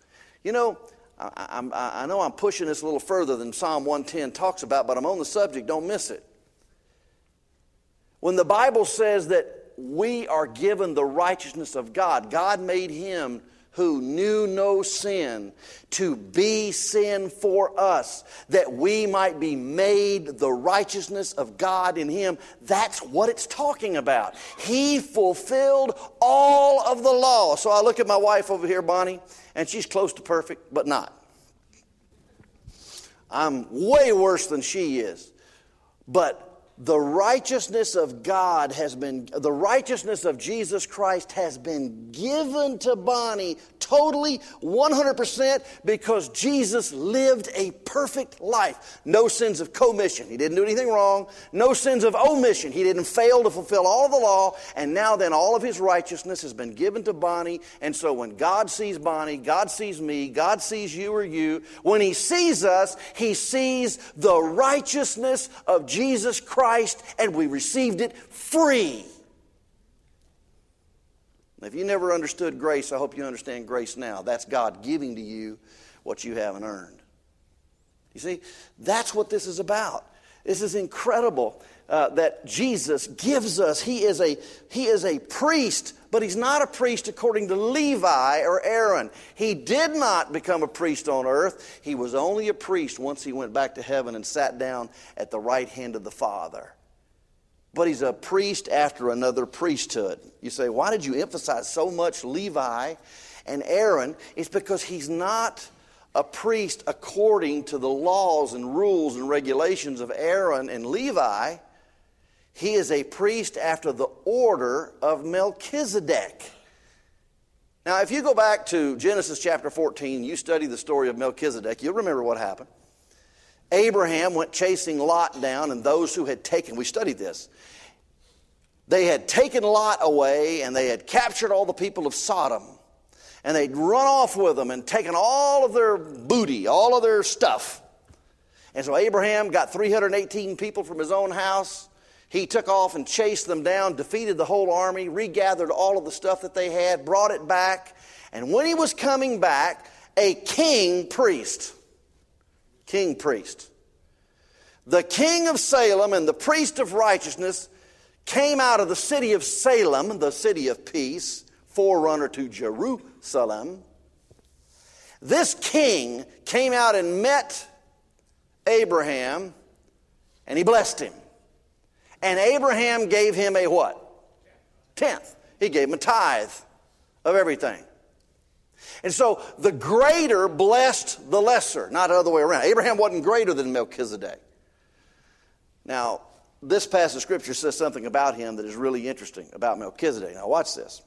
I know I'm pushing this a little further than Psalm 110 talks about, but I'm on the subject. Don't miss it. When the Bible says that we are given the righteousness of God, God made him who knew no sin to be sin for us, that we might be made the righteousness of God in him. That's what it's talking about. He fulfilled all of the law. So I look at my wife over here, Bonnie, and she's close to perfect, but not. I'm way worse than she is. But the righteousness of God the righteousness of Jesus Christ has been given to Bonnie totally, 100%, because Jesus lived a perfect life. No sins of commission. He didn't do anything wrong. No sins of omission. He didn't fail to fulfill all of the law. And now then all of his righteousness has been given to Bonnie. And so when God sees Bonnie, God sees me, God sees you or you. When he sees us, he sees the righteousness of Jesus Christ, and we received it free. If you never understood grace, I hope you understand grace now. That's God giving to you what you haven't earned. You see, that's what this is about. This is incredible that Jesus gives us. He is a priest, but he's not a priest according to Levi or Aaron. He did not become a priest on earth. He was only a priest once he went back to heaven and sat down at the right hand of the Father. But he's a priest after another priesthood. You say, why did you emphasize so much Levi and Aaron? It's because he's not a priest according to the laws and rules and regulations of Aaron and Levi. He is a priest after the order of Melchizedek. Now, if you go back to Genesis chapter 14, you study the story of Melchizedek, you'll remember what happened. Abraham went chasing Lot down, and those who had taken, we studied this, they had taken Lot away, and they had captured all the people of Sodom. and they'd run off with them and taken all of their booty, all of their stuff. And so Abraham got 318 people from his own house. He took off and chased them down, defeated the whole army, regathered all of the stuff that they had, brought it back. And when he was coming back, a king priest, the king of Salem and the priest of righteousness came out of the city of Salem, the city of peace, forerunner to Jerusalem. This king came out and met Abraham, and he blessed him. And Abraham gave him a what? Tenth. He gave him a tithe of everything. And so the greater blessed the lesser, not the other way around. Abraham wasn't greater than Melchizedek. Now, this passage of Scripture says something about him that is really interesting about Melchizedek. Now, watch this.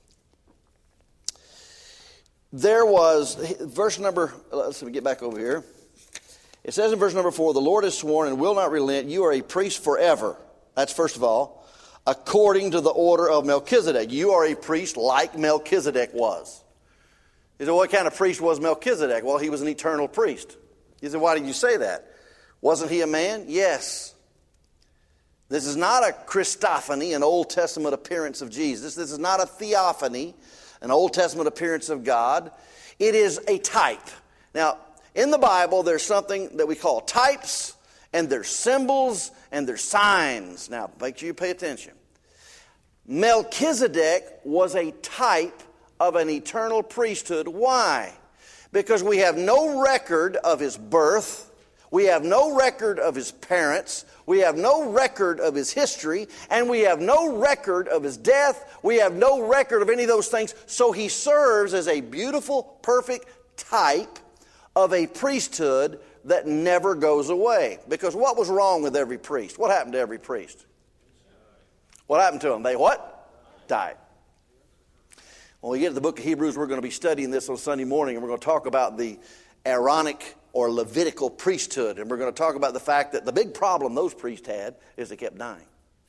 There was, verse number, let's get back over here. It says in verse number 4, the Lord has sworn and will not relent. You are a priest forever. That's first of all, according to the order of Melchizedek. You are a priest like Melchizedek was. You say, what kind of priest was Melchizedek? Well, he was an eternal priest. You say, why did you say that? Wasn't he a man? Yes. This is not a Christophany, an Old Testament appearance of Jesus. This is not a theophany, an Old Testament appearance of God. It is a type. Now, in the Bible, there's something that we call types, and there's symbols, and there's signs. Now, make sure you pay attention. Melchizedek was a type of an eternal priesthood. Why? Because we have no record of his birth. We have no record of his parents. We have no record of his history. And we have no record of his death. We have no record of any of those things. So he serves as a beautiful, perfect type of a priesthood that never goes away. Because what was wrong with every priest? What happened to every priest? What happened to them? They what? Died. When we get to the book of Hebrews, we're going to be studying this on Sunday morning, and we're going to talk about the Aaronic or Levitical priesthood. And we're going to talk about the fact that the big problem those priests had is they kept dying.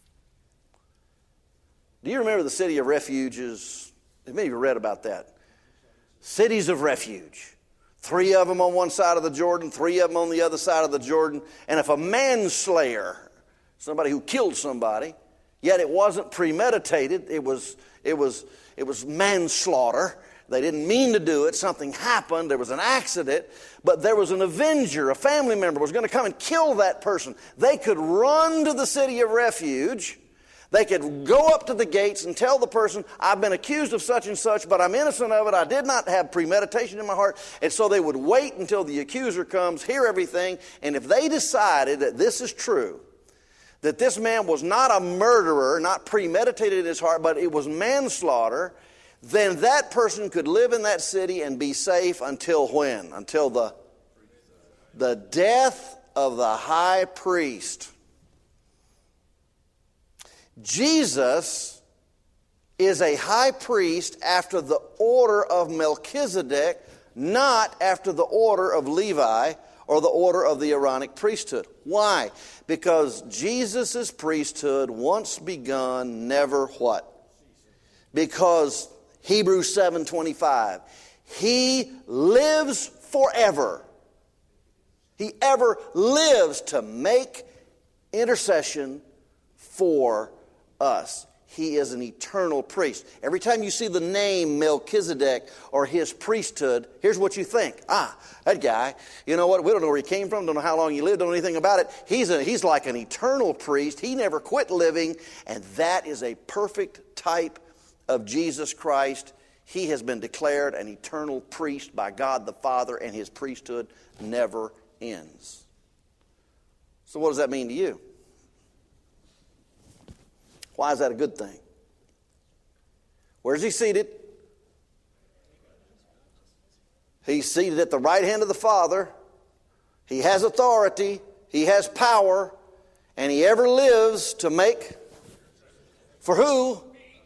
Do you remember the city of refuges? Many of you read about that. Cities of refuge. 3 of them on one side of the Jordan, 3 of them on the other side of the Jordan. And if a manslayer, somebody who killed somebody, yet it wasn't premeditated, it was manslaughter. They didn't mean to do it. Something happened. There was an accident. But there was an avenger. A family member was going to come and kill that person. They could run to the city of refuge. They could go up to the gates and tell the person, I've been accused of such and such, but I'm innocent of it. I did not have premeditation in my heart. And so they would wait until the accuser comes, hear everything. And if they decided that this is true, that this man was not a murderer, not premeditated in his heart, but it was manslaughter, then that person could live in that city and be safe until when? Until the death of the high priest. Jesus is a high priest after the order of Melchizedek, not after the order of Levi or the order of the Aaronic priesthood. Why? Because Jesus' priesthood, once begun, never what? Because Hebrews 7:25, he lives forever. He ever lives to make intercession for us. He is an eternal priest. Every time you see the name Melchizedek or his priesthood, here's what you think. That guy, you know what? We don't know where he came from, don't know how long he lived, don't know anything about it. He's like an eternal priest. He never quit living, and that is a perfect type of Jesus Christ. He has been declared an eternal priest by God the Father, and his priesthood never ends. So what does that mean to you? Why is that a good thing? Where's he seated? He's seated at the right hand of the Father. He has authority. He has power. And he ever lives to make... For who?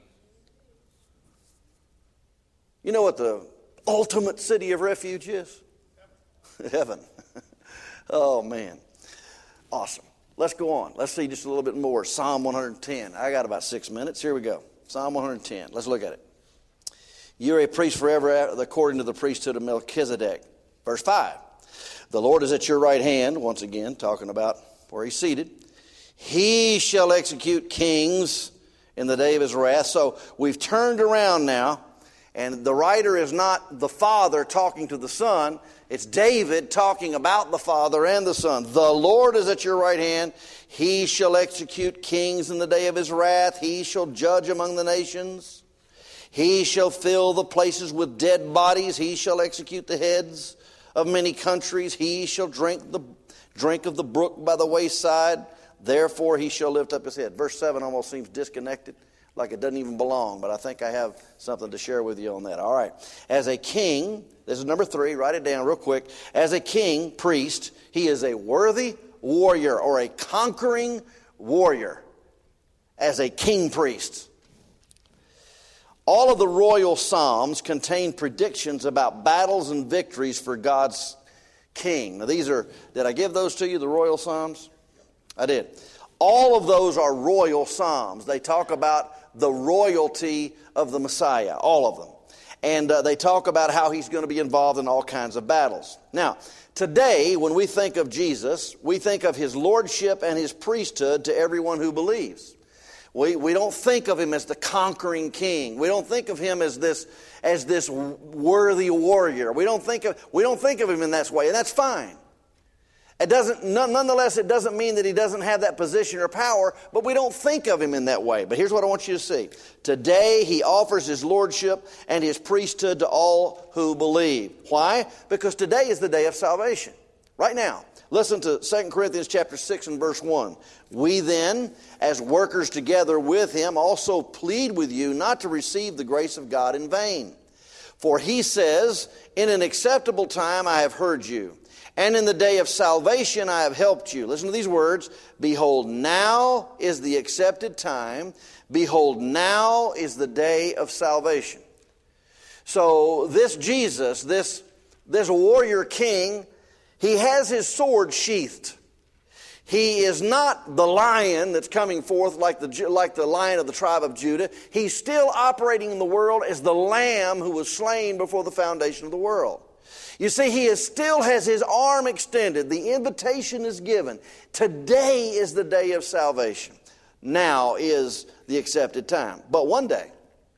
You know what the ultimate city of refuge is? Heaven. Oh, man. Awesome. Let's go on. Let's see just a little bit more. Psalm 110. I got about 6 minutes. Here we go. Psalm 110. Let's look at it. You're a priest forever according to the priesthood of Melchizedek. Verse 5. The Lord is at your right hand, once again, talking about where he's seated. He shall execute kings in the day of his wrath. So we've turned around now, and the writer is not the Father talking to the Son. It's David talking about the Father and the Son. The Lord is at your right hand. He shall execute kings in the day of his wrath. He shall judge among the nations. He shall fill the places with dead bodies. He shall execute the heads of many countries. He shall drink of the brook by the wayside. Therefore he shall lift up his head. Verse 7 almost seems disconnected, like it doesn't even belong, but I think I have something to share with you on that. All right. As a king, this is number 3, write it down real quick. As a king, priest, he is a worthy warrior or a conquering warrior. As a king priest. All of the royal psalms contain predictions about battles and victories for God's king. Now did I give those to you, the royal psalms? I did. All of those are royal psalms. They talk about the royalty of the Messiah, all of them. And they talk about how he's going to be involved in all kinds of battles. Now, today, when we think of Jesus, we think of his lordship and his priesthood to everyone who believes. We don't think of him as the conquering king. We don't think of him as this worthy warrior. We don't think of him in that way, and that's fine. Nonetheless, it doesn't mean that he doesn't have that position or power, but we don't think of him in that way. But here's what I want you to see. Today, he offers his lordship and his priesthood to all who believe. Why? Because today is the day of salvation. Right now. Listen to 2 Corinthians chapter 6 and verse 1. We then, as workers together with him, also plead with you not to receive the grace of God in vain. For he says, in an acceptable time I have heard you, and in the day of salvation I have helped you. Listen to these words. Behold, now is the accepted time. Behold, now is the day of salvation. So this Jesus, this warrior king, he has his sword sheathed. He is not the lion that's coming forth like the lion of the tribe of Judah. He's still operating in the world as the lamb who was slain before the foundation of the world. You see, he still has his arm extended. The invitation is given. Today is the day of salvation. Now is the accepted time. But one day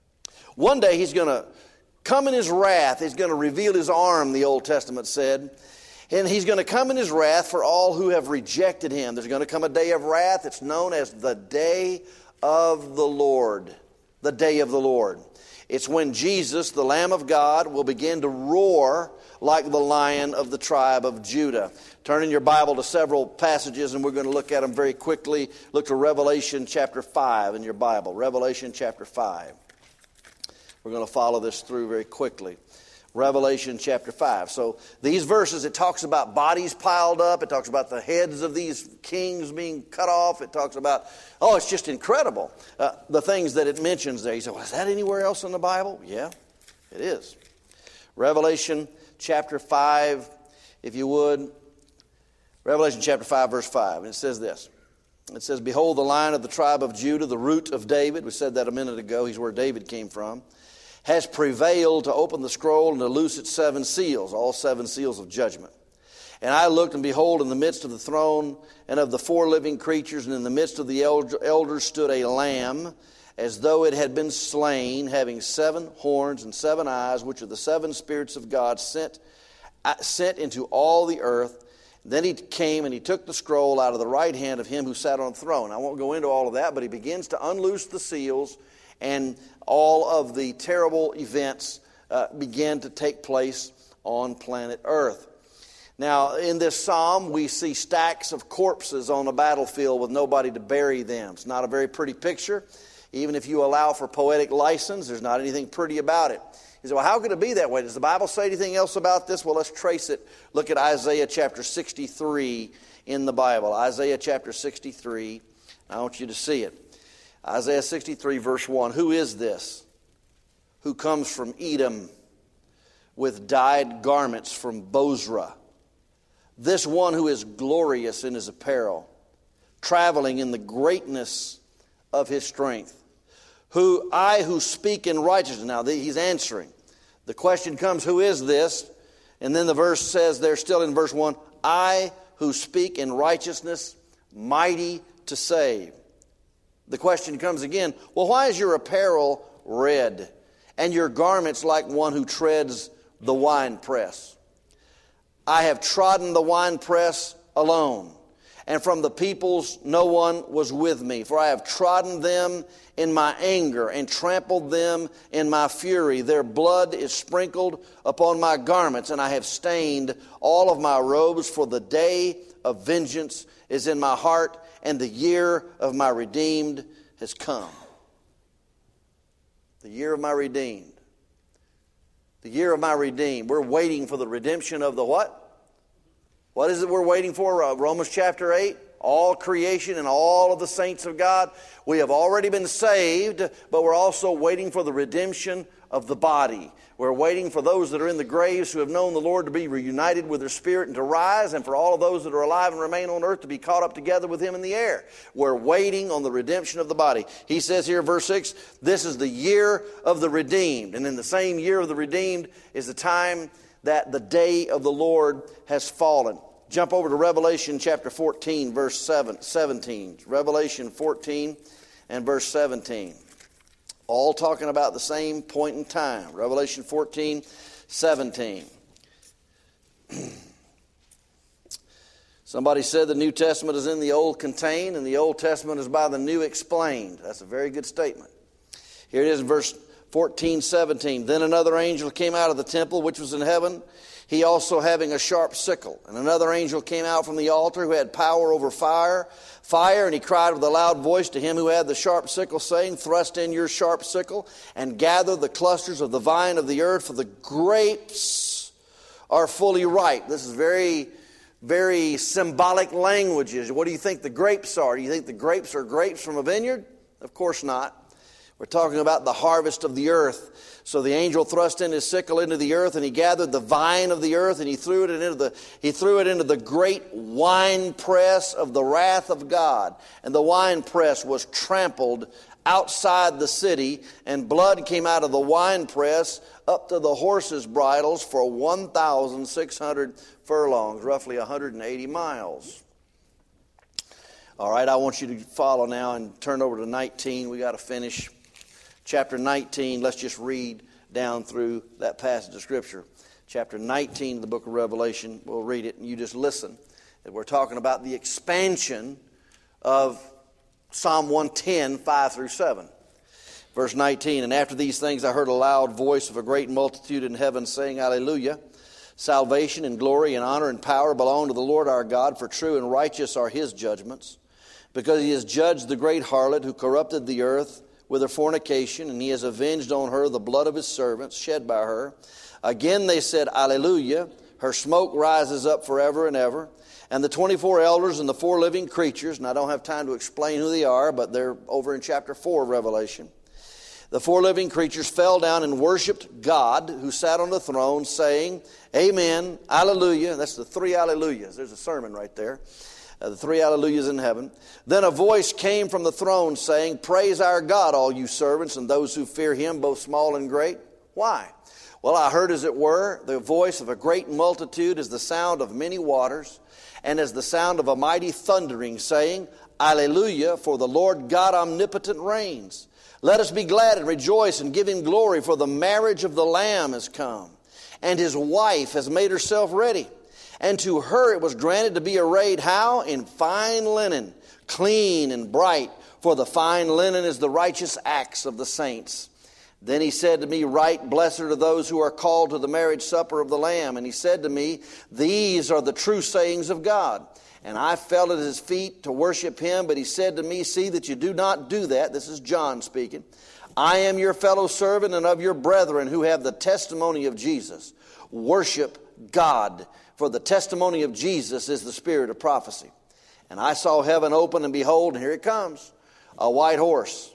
he's going to come in his wrath. He's going to reveal his arm, the Old Testament said. And he's going to come in his wrath for all who have rejected him. There's going to come a day of wrath. It's known as the day of the Lord. The day of the Lord. It's when Jesus, the Lamb of God, will begin to roar like the Lion of the tribe of Judah. Turn in your Bible to several passages, and we're going to look at them very quickly. Look to Revelation chapter 5 in your Bible. Revelation chapter 5. We're going to follow this through very quickly. Revelation chapter 5. So these verses, it talks about bodies piled up. It talks about the heads of these kings being cut off. It talks about, it's just incredible, the things that it mentions there. You say, well, is that anywhere else in the Bible? Yeah, it is. Revelation chapter 5, if you would. Revelation chapter 5, verse 5. And it says this. It says, behold, the Lion of the tribe of Judah, the root of David. We said that a minute ago. He's where David came from. Has prevailed to open the scroll and to loose its 7 seals, all 7 seals of judgment. And I looked, and behold, in the midst of the throne and of the 4 living creatures, and in the midst of the elders stood a lamb, as though it had been slain, having 7 horns and 7 eyes, which are the 7 spirits of God sent into all the earth. Then he came and he took the scroll out of the right hand of him who sat on the throne. I won't go into all of that, but he begins to unloose the seals, and all of the terrible events began to take place on planet Earth. Now, in this psalm, we see stacks of corpses on a battlefield with nobody to bury them. It's not a very pretty picture. Even if you allow for poetic license, there's not anything pretty about it. You say, well, how could it be that way? Does the Bible say anything else about this? Well, let's trace it. Look at Isaiah chapter 63 in the Bible. Isaiah chapter 63. I want you to see it. Isaiah 63 verse 1. Who is this who comes from Edom with dyed garments from Bozrah? This one who is glorious in his apparel, traveling in the greatness of his strength. who speak in righteousness. Now, he's answering. The question comes, who is this? And then the verse says there, still in verse 1, I who speak in righteousness, mighty to save. The question comes again, well, why is your apparel red, and your garments like one who treads the winepress? I have trodden the winepress alone, and from the peoples no one was with me. For I have trodden them in my anger and trampled them in my fury. Their blood is sprinkled upon my garments, and I have stained all of my robes. For the day of vengeance is in my heart, and the year of my redeemed has come. The year of my redeemed. The year of my redeemed. We're waiting for the redemption of the what? What is it we're waiting for? Romans chapter 8. All creation and all of the saints of God. We have already been saved, but we're also waiting for the redemption of the body. We're waiting for those that are in the graves who have known the Lord to be reunited with their spirit and to rise, and for all of those that are alive and remain on earth to be caught up together with Him in the air. We're waiting on the redemption of the body. He says here, verse 6, this is the year of the redeemed. And in the same year of the redeemed is the time that the day of the Lord has fallen. Jump over to Revelation chapter 14, verse 17. Revelation 14 and verse 17. All talking about the same point in time. Revelation 14, 17. Somebody said the New Testament is in the Old contained, and the Old Testament is by the New explained. That's a very good statement. Here it is in verse 14, 17. Then another angel came out of the temple which was in heaven, he also having a sharp sickle. And another angel came out from the altar who had power over fire, and he cried with a loud voice to him who had the sharp sickle, saying, thrust in your sharp sickle and gather the clusters of the vine of the earth, for the grapes are fully ripe. This is very, very symbolic languages. What do you think the grapes are? Do you think the grapes are grapes from a vineyard? Of course not. We're talking about the harvest of the earth. So the angel thrust in his sickle into the earth, and he gathered the vine of the earth, and he threw it into the great winepress of the wrath of God. And the winepress was trampled outside the city, and blood came out of the winepress up to the horses' bridles for 1,600 furlongs, roughly 180 miles. All right, I want you to follow now and turn over to 19. We got to finish. Chapter 19, let's just read down through that passage of Scripture. Chapter 19 of the book of Revelation, we'll read it and you just listen. We're talking about the expansion of Psalm 110, 5 through 7. Verse 19, and after these things I heard a loud voice of a great multitude in heaven saying, Alleluia! Salvation and glory and honor and power belong to the Lord our God, for true and righteous are His judgments. Because He has judged the great harlot who corrupted the earth with her fornication, and He has avenged on her the blood of His servants shed by her. Again they said, Alleluia! Her smoke rises up forever and ever. And the 24 elders and the 4 living creatures, and I don't have time to explain who they are, but they're over in chapter 4 of Revelation. The 4 living creatures fell down and worshipped God who sat on the throne, saying, Amen, Alleluia. That's the 3 Alleluias. There's a sermon right there. The 3 Alleluias in heaven. Then a voice came from the throne saying, Praise our God, all you servants, and those who fear Him, both small and great. Why? Well, I heard, as it were, the voice of a great multitude as the sound of many waters, and as the sound of a mighty thundering, saying, Alleluia, for the Lord God omnipotent reigns. Let us be glad and rejoice and give Him glory, for the marriage of the Lamb has come, and His wife has made herself ready. And to her it was granted to be arrayed, how? In fine linen, clean and bright, for the fine linen is the righteous acts of the saints. Then He said to me, Right, blessed are those who are called to the marriage supper of the Lamb. And He said to me, These are the true sayings of God. And I fell at His feet to worship Him, but He said to me, See that you do not do that. This is John speaking. I am your fellow servant and of your brethren who have the testimony of Jesus. Worship God. For the testimony of Jesus is the spirit of prophecy. And I saw heaven open, and behold, and here it comes, a white horse.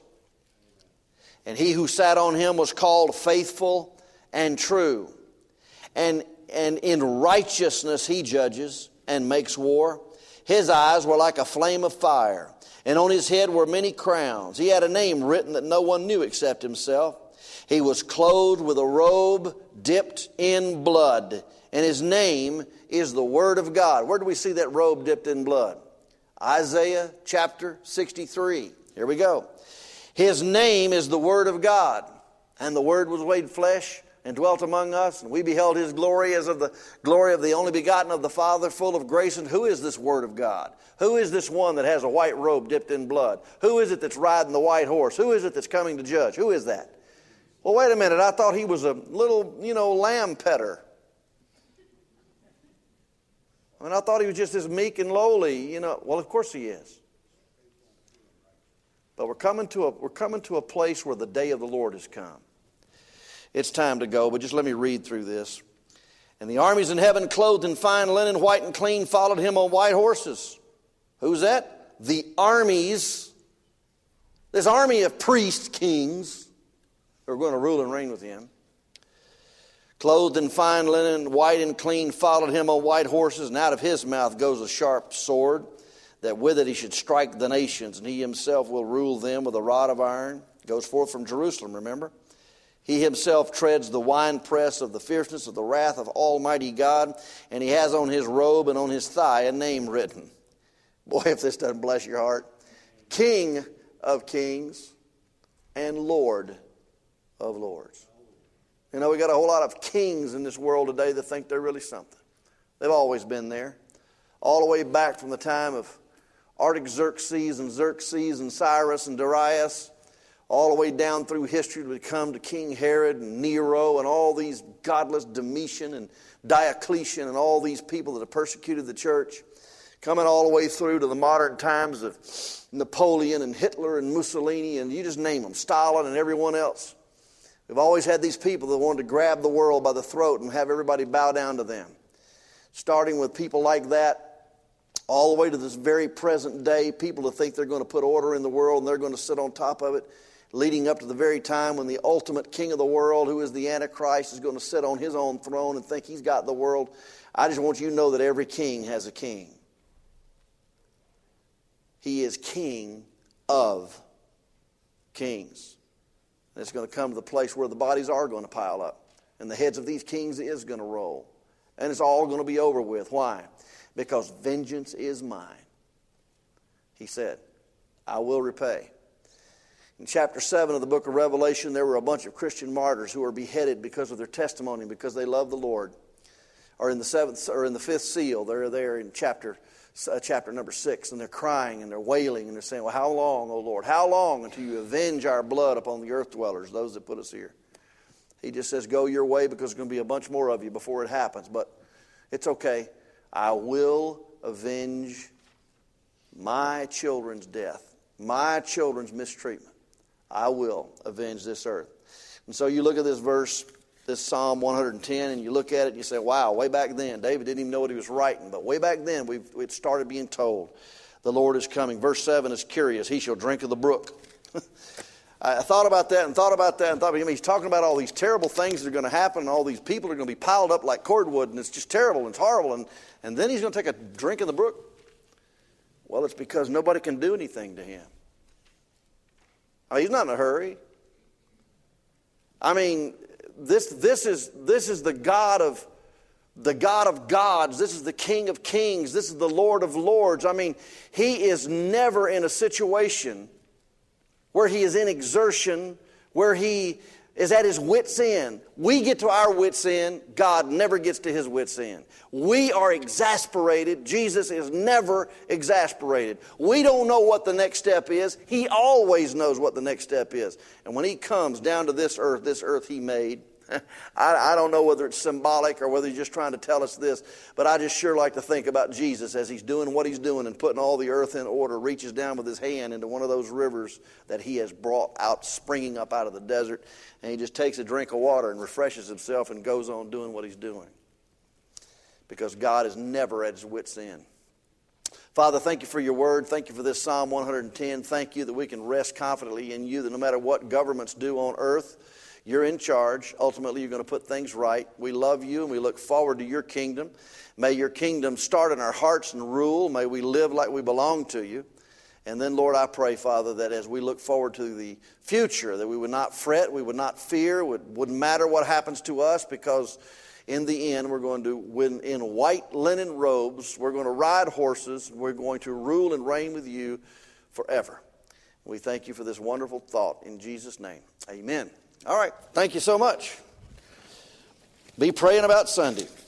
And He who sat on him was called Faithful and True. And in righteousness He judges and makes war. His eyes were like a flame of fire, and on his head were many crowns. He had a name written that no one knew except himself. He was clothed with a robe dipped in blood, and his name is the Word of God. Where do we see that robe dipped in blood? Isaiah chapter 63. Here we go. His name is the Word of God, and the Word was made flesh and dwelt among us, and we beheld his glory as of the glory of the only begotten of the Father, full of grace. And who is this Word of God? Who is this one that has a white robe dipped in blood? Who is it that's riding the white horse? Who is it that's coming to judge? Who is that? Well, wait a minute. I thought he was a little, lamb petter. I mean, I thought he was just this meek and lowly, Well, of course he is. But we're coming to a place where the day of the Lord has come. It's time to go, but just let me read through this. And the armies in heaven, clothed in fine linen, white and clean, followed him on white horses. Who's that? The armies. This army of priests, kings, who are going to rule and reign with him. Clothed in fine linen, white and clean, followed him on white horses, and out of his mouth goes a sharp sword, that with it he should strike the nations, and he himself will rule them with a rod of iron. Goes forth from Jerusalem, remember? He himself treads the winepress of the fierceness of the wrath of Almighty God, and he has on his robe and on his thigh a name written. Boy, if this doesn't bless your heart. King of kings and Lord of lords. We got a whole lot of kings in this world today that think they're really something. They've always been there. All the way back from the time of Artaxerxes and Xerxes and Cyrus and Darius, all the way down through history to come to King Herod and Nero and all these godless Domitian and Diocletian and all these people that have persecuted the church. Coming all the way through to the modern times of Napoleon and Hitler and Mussolini and you just name them, Stalin and everyone else. We've always had these people that wanted to grab the world by the throat and have everybody bow down to them. Starting with people like that, all the way to this very present day, people that think they're going to put order in the world and they're going to sit on top of it, leading up to the very time when the ultimate king of the world, who is the Antichrist, is going to sit on his own throne and think he's got the world. I just want you to know that every king has a king. He is King of kings. And it's going to come to the place where the bodies are going to pile up. And the heads of these kings is going to roll. And it's all going to be over with. Why? Because vengeance is mine. He said, I will repay. In chapter 7 of the book of Revelation, there were a bunch of Christian martyrs who were beheaded because of their testimony, because they loved the Lord. Or in the fifth seal, they're there in chapter number 6, and they're crying and they're wailing and they're saying, well, how long, O Lord? How long until you avenge our blood upon the earth dwellers, those that put us here? He just says, go your way, because there's going to be a bunch more of you before it happens. But it's okay. I will avenge my children's death, my children's mistreatment. I will avenge this earth. And so you look at this verse, this Psalm 110, and you look at it and you say, wow, way back then, David didn't even know what he was writing. But way back then, we'd started being told, the Lord is coming. Verse 7 is curious. He shall drink of the brook. I thought about that and thought about he's talking about all these terrible things that are going to happen, and all these people are going to be piled up like cordwood, and it's just terrible and it's horrible. And then he's going to take a drink of the brook. Well, it's because nobody can do anything to him. He's not in a hurry. I mean, this is the God of gods. This is the King of kings. This is the Lord of lords. I mean, he is never in a situation where he is in exertion, where he is at his wit's end. We get to our wit's end. God never gets to his wit's end. We are exasperated. Jesus is never exasperated. We don't know what the next step is. He always knows what the next step is. And when he comes down to this earth he made, I don't know whether it's symbolic or whether he's just trying to tell us this, but I just sure like to think about Jesus as he's doing what he's doing and putting all the earth in order, reaches down with his hand into one of those rivers that he has brought out, springing up out of the desert, and he just takes a drink of water and refreshes himself and goes on doing what he's doing. Because God is never at his wit's end. Father, thank you for your word. Thank you for this Psalm 110. Thank you that we can rest confidently in you, that no matter what governments do on earth, you're in charge. Ultimately, you're going to put things right. We love you and we look forward to your kingdom. May your kingdom start in our hearts and rule. May we live like we belong to you. And then, Lord, I pray, Father, that as we look forward to the future, that we would not fret, we would not fear, it wouldn't matter what happens to us, because in the end, we're going to, when in white linen robes, we're going to ride horses, we're going to rule and reign with you forever. We thank you for this wonderful thought in Jesus' name. Amen. All right. Thank you so much. Be praying about Sunday.